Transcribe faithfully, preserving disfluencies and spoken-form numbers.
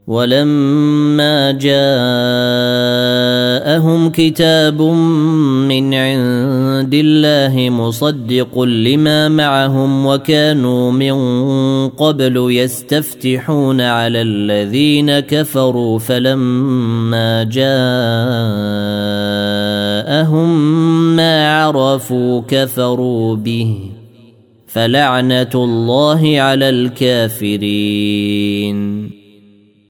ولما جاءهم كتاب من عند الله مصدق لما معهم وكانوا من قبل يستفتحون على الذين كفروا فلما جاءهم ما عرفوا كفروا به فلعنة الله على الكافرين.